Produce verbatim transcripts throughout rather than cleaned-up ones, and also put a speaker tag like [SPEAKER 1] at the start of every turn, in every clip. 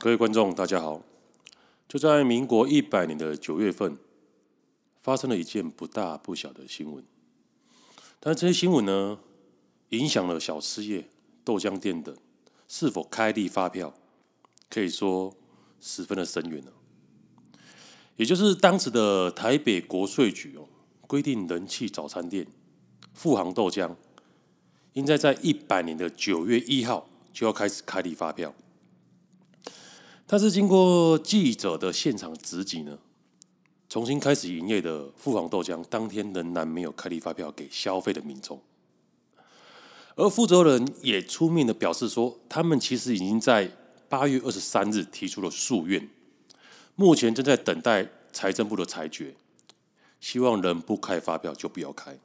[SPEAKER 1] 各位观众，大家好。就在民国一百年的九月份，发生了一件不大不小的新闻。但这些新闻呢，影响了小吃业、豆浆店等是否开立发票，可以说十分的深远了。也就是当时的台北国税局哦，规定人气早餐店富航豆浆，应该在一百年的九月一号就要开始开立发票。但是经过记者的现场直击呢，重新开始营业的富航豆浆当天仍然没有开立发票给消费的民众，而负责人也出面的表示说，他们其实已经在八月二十三日提出了诉愿，目前正在等待财政部的裁决，希望能不开发票就不要开。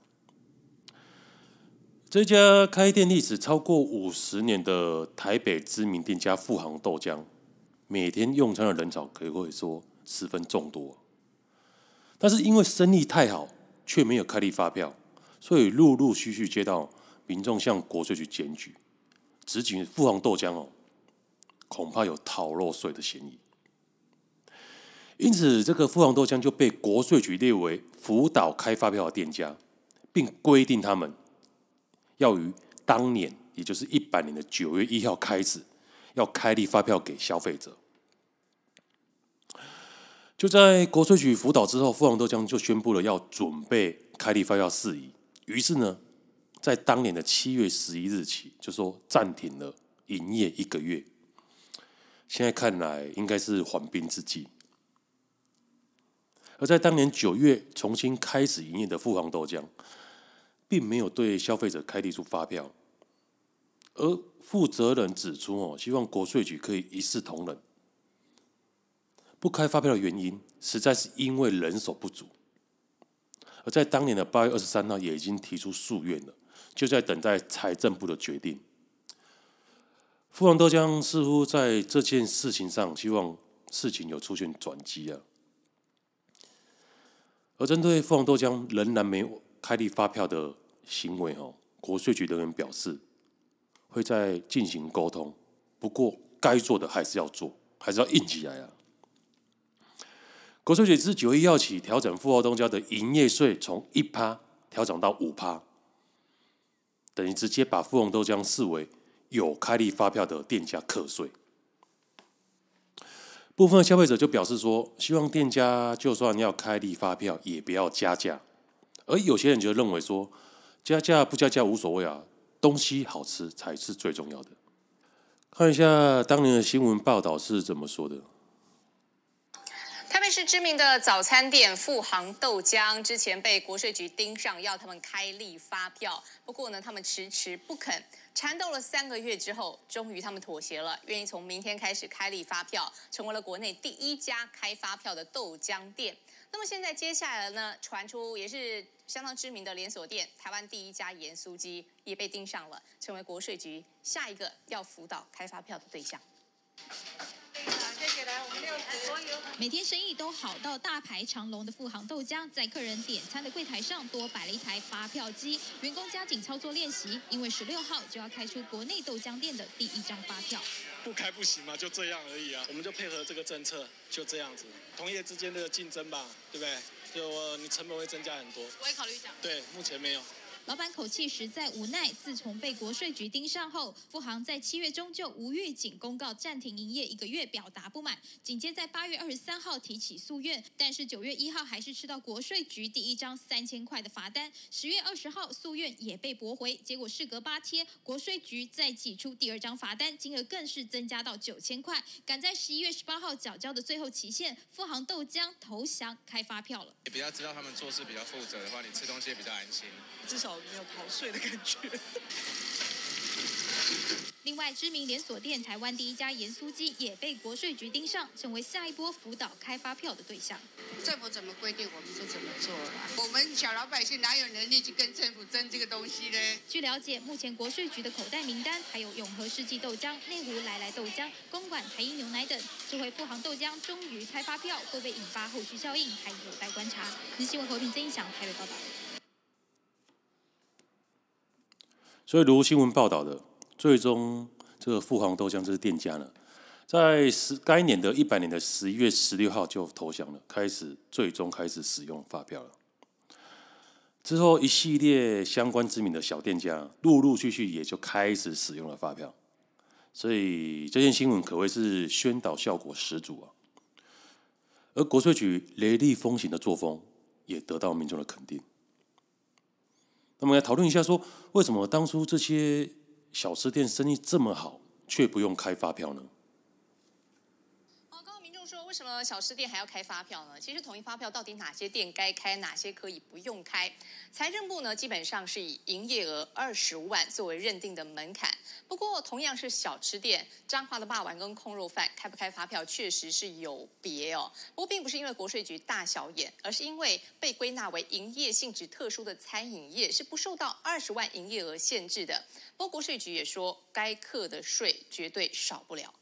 [SPEAKER 1] 这家开店历史超过五十年的台北知名店家富航豆浆，每天用餐的人潮可以说十分众多，但是因为生意太好，却没有开立发票，所以陆陆续续接到民众向国税局检举，直指富航豆浆哦，恐怕有逃漏税的嫌疑。因此，这个富航豆浆就被国税局列为辅导开发票的店家，并规定他们要于当年，也就是一百年的九月一号开始，要开立发票给消费者。就在国税局辅导之后，富航豆浆就宣布了要准备开立发票事宜。于是呢，在当年的七月十一日起，就说暂停了营业一个月。现在看来，应该是缓兵之计。而在当年九月重新开始营业的富航豆浆，并没有对消费者开立出发票。而负责人指出，哦，希望国税局可以一视同仁。不开发票的原因，实在是因为人手不足。而在当年的八月二十三号，也已经提出诉愿了，就在等待财政部的决定。富航豆浆似乎在这件事情上，希望事情有出现转机啊。而针对富航豆浆仍然没有开立发票的行为，哦，国税局人员表示会再进行沟通，不过该做的还是要做，还是要硬起来啊。国税局自九月一号起调整富航豆浆的营业税，从一趴调整到五趴，等于直接把富航豆浆视为有开立发票的店家课税。部分消费者就表示说，希望店家就算要开立发票，也不要加价。而有些人就认为说，加价不加价无所谓啊，东西好吃才是最重要的。看一下当年的新闻报道是怎么说的。
[SPEAKER 2] 台北市知名的早餐店富航豆浆之前被国税局盯上，要他们开立发票。不过呢，他们迟迟不肯，缠斗了三个月之后，终于他们妥协了，愿意从明天开始开立发票，成为了国内第一家开发票的豆浆店。那么现在接下来呢，传出也是相当知名的连锁店，台湾第一家盐酥鸡也被盯上了，成为国税局下一个要辅导开发票的对象。
[SPEAKER 3] 每天生意都好到大排长龙的富航豆浆，在客人点餐的柜台上多摆了一台发票机，员工加紧操作练习，因为十六号就要开出国内豆浆店的第一张发票。
[SPEAKER 4] 不开不行嘛，就这样而已啊。我们就配合这个政策，就这样子，同业之间的竞争吧，对不对？就你成本会增加很多。
[SPEAKER 2] 我会考虑讲。
[SPEAKER 4] 对，目前没有。
[SPEAKER 3] 老板口气实在无奈，自从被国税局盯上后，富航在七月中就无预警公告暂停营业一个月，表达不满。紧接在八月二十三号提起诉愿，但是九月一号还是吃到国税局第一张三千块的罚单。十月二十号诉愿也被驳回，结果事隔八天，国税局再寄出第二张罚单，金额更是增加到九千块。赶在十一月十八号缴交的最后期限，富航豆浆投降开发票了。
[SPEAKER 5] 你比较知道他们做事比较负责的话，你吃东西也比较安心。
[SPEAKER 6] 至少没有逃税的感觉。
[SPEAKER 3] 另外，知名连锁店台湾第一家盐酥鸡也被国税局盯上，成为下一波辅导开发票的对象。
[SPEAKER 7] 政府怎么规定，我们就怎么做了。我们小老百姓哪有能力去跟政府争这个东西呢？
[SPEAKER 3] 据了解，目前国税局的口袋名单还有永和世纪豆浆、内湖来来豆浆、公馆台一牛奶等。这回富航豆浆终于开发票，会不会引发后续效应，还有待观察。日新闻和平曾印翔台北报道。
[SPEAKER 1] 所以，如新闻报道的，最终这个富航豆浆这个店家呢， 在十该年的一百年的十一月十六号就投降了，开始最终开始使用发票了。之后，一系列相关知名的小店家陆陆续续也就开始使用了发票，所以这件新闻可谓是宣导效果十足啊。而国税局雷厉风行的作风也得到民众的肯定。那么来讨论一下说，为什么当初这些小吃店生意这么好，却不用开发票呢？
[SPEAKER 2] 为什么小吃店还要开发票呢？其实统一发票到底哪些店该开，哪些可以不用开？财政部呢基本上是以营业额二十万作为认定的门槛。不过同样是小吃店，彰化的霸王跟控肉饭开不开发票确实是有别哦。不过并不是因为国税局大小眼，而是因为被归纳为营业性质特殊的餐饮业是不受到二十万营业额限制的。不过国税局也说，该课的税绝对少不了。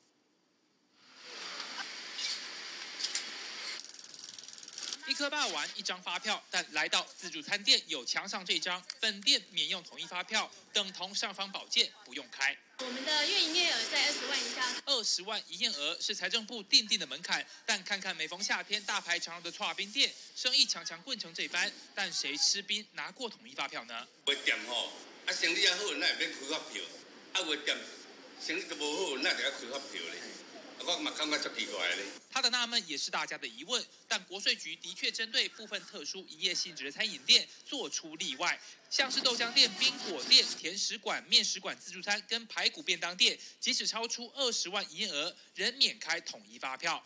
[SPEAKER 8] 一颗霸丸，一张发票，但来到自助餐店有墙上这张，本店免用统一发票，等同尚方宝剑，不用开。
[SPEAKER 9] 我们的月营业额在二十万以下。
[SPEAKER 8] 二十万营业额是财政部定定的门槛，但看看每逢夏天大排长龙的剉冰店，生意强强棍成这般，但谁吃冰拿过统一发票呢？
[SPEAKER 10] 卖店吼，啊生意啊好，那也免开发票，啊卖店生意都无好，那就要开发票咧。我嘛感觉足奇怪咧。
[SPEAKER 8] 他的纳闷也是大家的疑问，但国税局的确针对部分特殊营业性质的餐饮店做出例外，像是豆浆店、冰果店、甜食馆、面食馆、自助餐跟排骨便当店，即使超出二十万营业额，仍免开统一发票。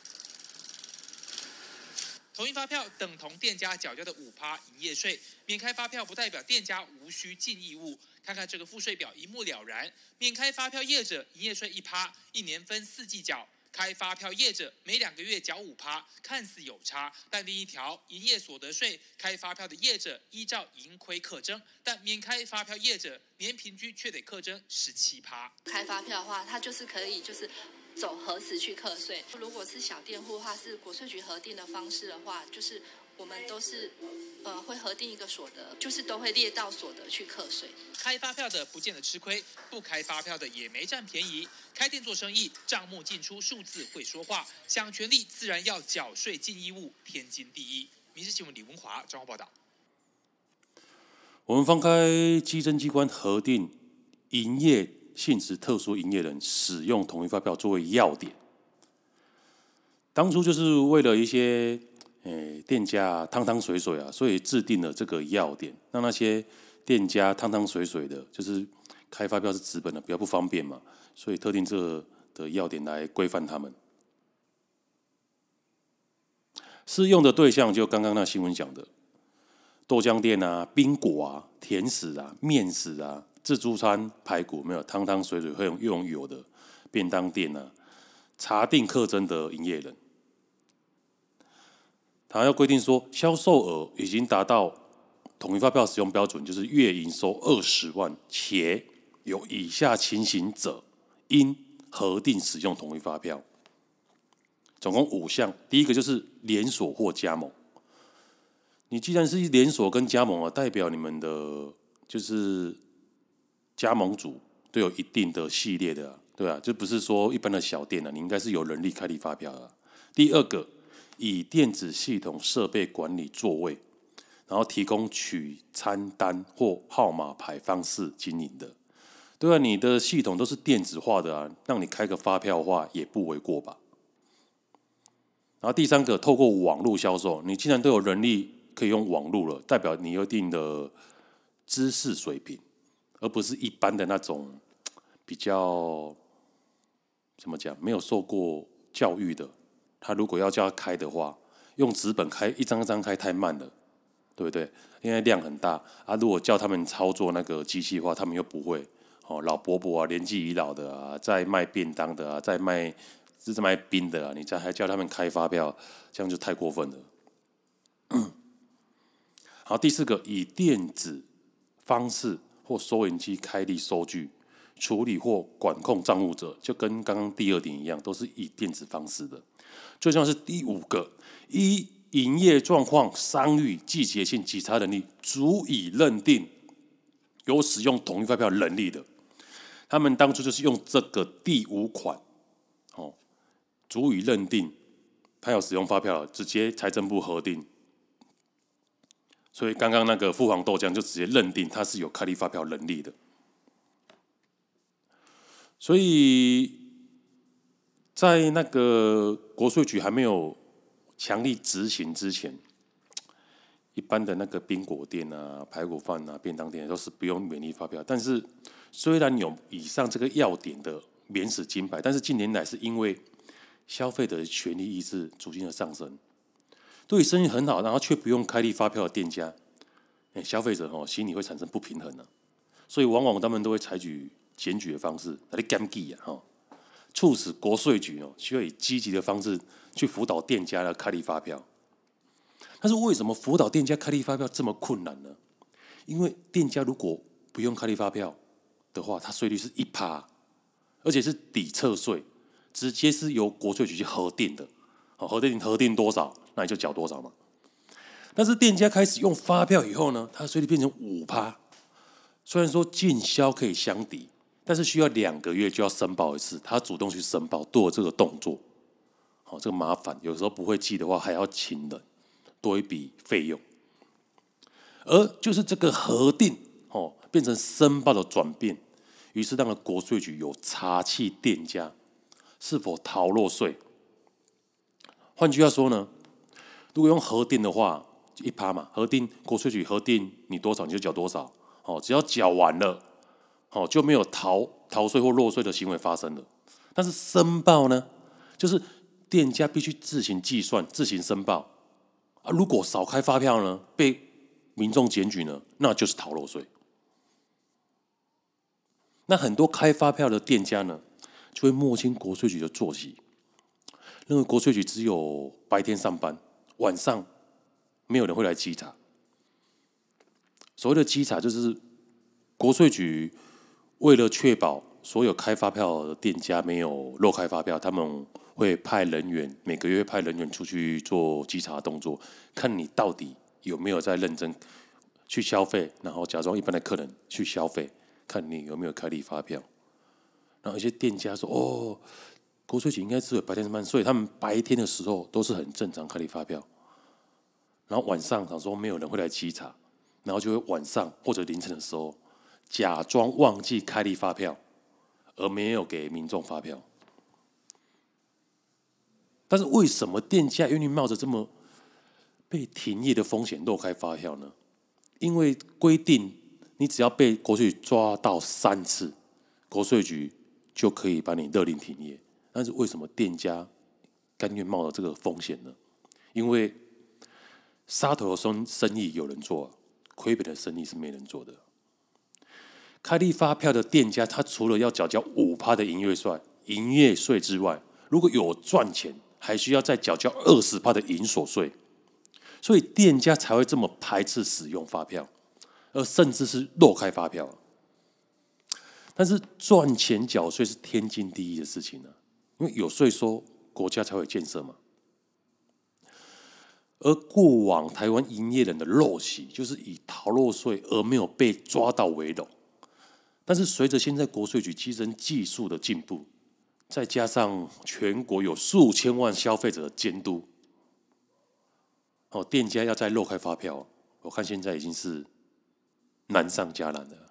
[SPEAKER 8] 统一发票等同店家缴交的五趴营业税，免开发票不代表店家无需尽义务。看看这个赋税表，一目了然。免开发票业者营业税一趴，一年分四季缴；开发票业者每两个月缴五趴，看似有差，但另一条营业所得税，开发票的业者依照盈亏课征，但免开发票业者年平均却得课征十七趴。
[SPEAKER 9] 开发票的话，它就是可以就是走核实去课税。如果是小店户的话，是国税局核定的方式的话，就是我们都是呃会核定一个所得，就是都会列到所得去课税。
[SPEAKER 8] 开发票的不见得吃亏，不开发票的也没占便宜。开店做生意，账目进出数字会说话，想权利自然要缴税尽义务，天经地义。民事新闻李文华综合报道。
[SPEAKER 1] 我们翻开稽征机关核定营业性质特殊营业人使用统一发票作为要点，当初就是为了一些诶店家汤汤水水啊，所以制定了这个要点，让那些店家汤汤水水的，就是开发票是纸本的，比较不方便嘛，所以特定这个的要点来规范他们。适用的对象就刚刚那新闻讲的，豆浆店啊、冰果啊、甜食啊、面食啊、自助餐、排骨没有汤汤水水会用用油的便当店啊，查定课征的营业人，他要规定说，销售额已经达到统一发票使用标准，就是月营收二十万，且有以下情形者，应核定使用统一发票。总共五项，第一个就是连锁或加盟。你既然是连锁跟加盟啊，代表你们的就是加盟主都有一定的系列的、啊，对啊，就不是说一般的小店啊，你应该是有能力开立发票的、啊。第二个，以电子系统设备管理座位，然后提供取餐单或号码牌方式经营的，对啊，你的系统都是电子化的啊，让你开个发票的话也不为过吧。然后第三个，透过网络销售，你既然都有能力可以用网络了，代表你有一定的知识水平，而不是一般的那种比较怎么讲，没有受过教育的。他如果要叫他开的话，用纸本开一张一张开太慢了，对不对？因为量很大啊。如果叫他们操作那个机器的话，他们又不会。哦，老伯伯啊，年纪已老的啊，在卖便当的啊，在卖是在卖冰的啊，你再还叫他们开发票，这样就太过分了。好，第四个，以电子方式或收银机开立收据、处理或管控账务者，就跟刚刚第二点一样，都是以电子方式的。最重要是第五个，依营业状况、商誉、季节性、其他能力，足以认定有使用统一发票能力的。他们当初就是用这个第五款，哦， 足以认定他有使用发票，直接财政部核定。所以刚刚那个富航豆浆就直接认定他是有开立发票能力的。所以在那个国税局还没有强力执行之前，一般的那个冰果店啊、排骨饭啊、便当店都是不用免利发票。但是虽然有以上这个要点的免死金牌，但是近年来是因为消费者的权利意识逐渐的上升，对生意很好，然后却不用开立发票的店家，消费者哦心里会产生不平衡啊，所以往往他们都会采取检举的方式来检举啊，哈，促使国税局哦需要以积极的方式去辅导店家来开立发票。但是为什么辅导店家开立发票这么困难呢？因为店家如果不用开立发票的话，它税率是一趴，而且是抵册税，直接是由国税局去核定的。好，核定核定多少，那你就缴多少嘛。但是店家开始用发票以后呢，它的税率变成五趴。虽然说进销可以相抵，但是需要两个月就要申报一次，他主动去申报，做这个动作，好，这个麻烦，有时候不会记的话，还要请人，多一笔费用。而就是这个核定哦，变成申报的转变，于是让国税局有查缉店家是否逃漏税。换句话说呢，如果用核定的话，一趴嘛，核定国税局核定你多少你就缴多少，哦，只要缴完了，哦就没有逃逃税或漏税的行为发生了。但是申报呢，就是店家必须自行计算、自行申报啊。如果少开发票呢，被民众检举呢，那就是逃漏税。那很多开发票的店家呢，就会摸清国税局的作息，认为国税局只有白天上班，晚上没有人会来稽查。所谓的稽查，就是国税局为了确保所有开发票的店家没有漏开发票，他们会派人员，每个月派人员出去做稽查动作，看你到底有没有在认真去消费，然后假装一般的客人去消费，看你有没有开立发票。然后一些店家说：“哦，国税局应该只有白天上班，所以他们白天的时候都是很正常开立发票。然后晚上想说没有人会来稽查，然后就会晚上或者凌晨的时候假装忘记开立发票，而没有给民众发票。但是为什么店家愿意冒着这么被停业的风险漏开发票呢？因为规定，你只要被国税局抓到三次，国税局就可以把你勒令停业。但是为什么店家甘愿冒着这个风险呢？因为杀头的生生意有人做，亏本的生意是没人做的。开立发票的店家，他除了要缴交五趴的营业税、营业税之外，如果有赚钱，还需要再缴交二十趴的营所税。所以店家才会这么排斥使用发票，而甚至是漏开发票。但是赚钱缴税是天经地义的事情啊，因为有税收，国家才会建设嘛。而过往台湾营业人的陋习，就是以逃漏税而没有被抓到为荣。但是随着现在国税局机身技术的进步，再加上全国有数千万消费者的监督，哦，店家要再漏开发票，我看现在已经是难上加难了。